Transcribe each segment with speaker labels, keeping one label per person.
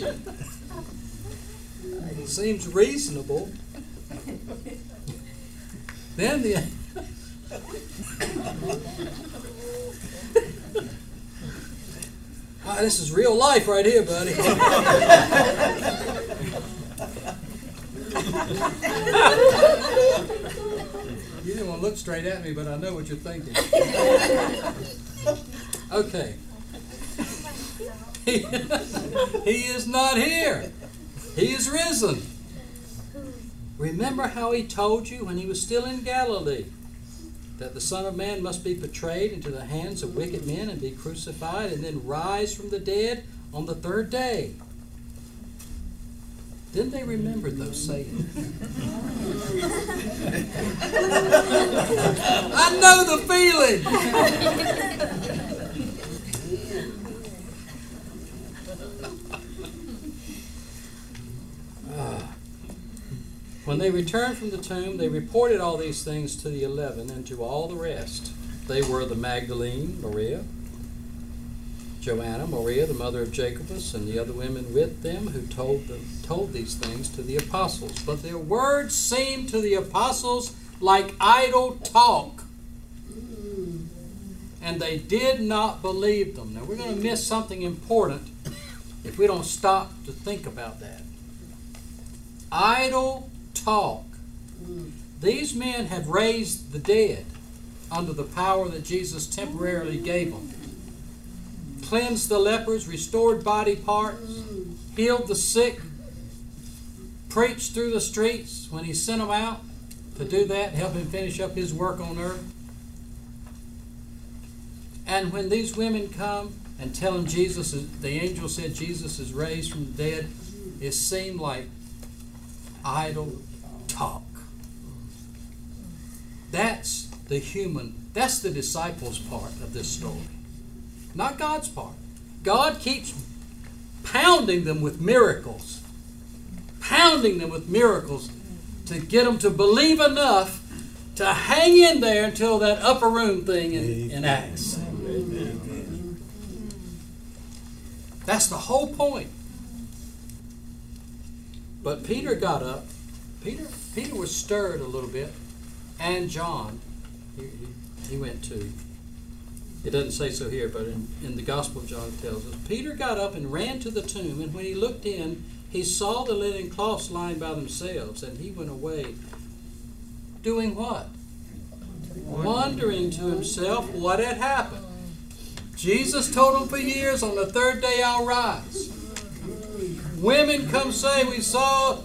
Speaker 1: Seems reasonable. Then the this is real life right here, buddy. You didn't want to look straight at me, but I know what you're thinking. Okay. He is not here. He is risen. Remember how he told you when he was still in Galilee that the Son of Man must be betrayed into the hands of wicked men and be crucified and then rise from the dead on the third day. Then they remembered those sayings. I know the feeling. When they returned from the tomb, they reported all these things to the 11 and to all the rest. They were the Magdalene, Maria, Joanna, Maria, the mother of Jacobus, and the other women with them who told these things to the apostles. But their words seemed to the apostles like idle talk, and they did not believe them. Now we're going to miss something important if we don't stop to think about that. Idle talk. These men have raised the dead under the power that Jesus temporarily gave them. Cleansed the lepers, restored body parts, healed the sick, preached through the streets when he sent them out to do that, help him finish up his work on earth. And when these women come and tell him the angel said Jesus is raised from the dead, it seemed like idle talk. That's the disciples' part of this story. Not God's part. God keeps pounding them with miracles. Pounding them with miracles to get them to believe enough to hang in there until that upper room thing in Acts. That's the whole point. But Peter got up. Peter was stirred a little bit. And John, he went too. It doesn't say so here, but in the Gospel of John it tells us. Peter got up and ran to the tomb, and when he looked in, he saw the linen cloths lying by themselves, and he went away. Doing what? Wondering to himself what had happened. Jesus told him for years, on the third day I'll rise. Women come say, we saw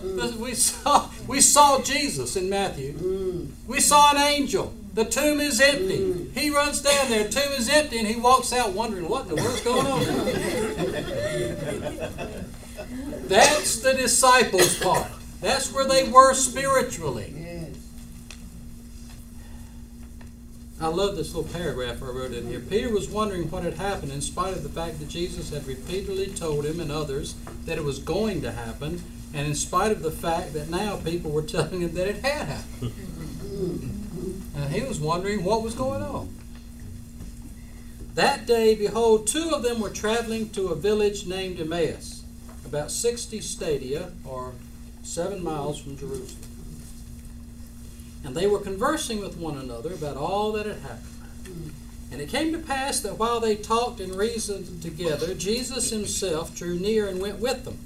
Speaker 1: Jesus in Matthew. We saw an angel. The tomb is empty. He runs down there, the tomb is empty, and he walks out wondering what in the world's going on. That's the disciples' part. That's where they were spiritually. I love this little paragraph I wrote in here. Peter was wondering what had happened in spite of the fact that Jesus had repeatedly told him and others that it was going to happen, and in spite of the fact that now people were telling him that it had happened. And he was wondering what was going on. That day, behold, two of them were traveling to a village named Emmaus, about 60 stadia, or 7 miles from Jerusalem. And they were conversing with one another about all that had happened. And it came to pass that while they talked and reasoned together, Jesus himself drew near and went with them.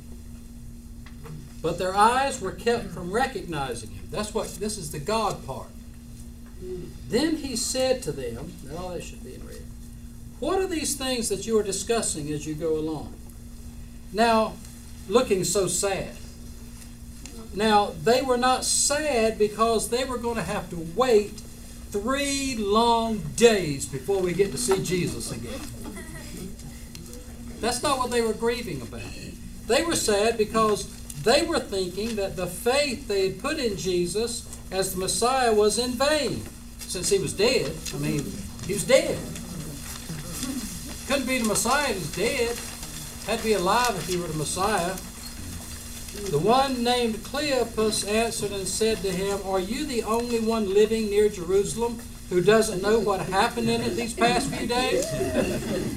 Speaker 1: But their eyes were kept from recognizing him. This is the God part. Then he said to them, and all that should be in red, what are these things that you are discussing as you go along? Now, looking so sad. Now, they were not sad because they were going to have to wait 3 long days before we get to see Jesus again. That's not what they were grieving about. They were sad because they were thinking that the faith they had put in Jesus as the Messiah was in vain. Since he was dead. I mean, he was dead. Couldn't be the Messiah if he's dead. Had to be alive if he were the Messiah. The one named Cleopas answered and said to him, are you the only one living near Jerusalem who doesn't know what happened in it these past few days?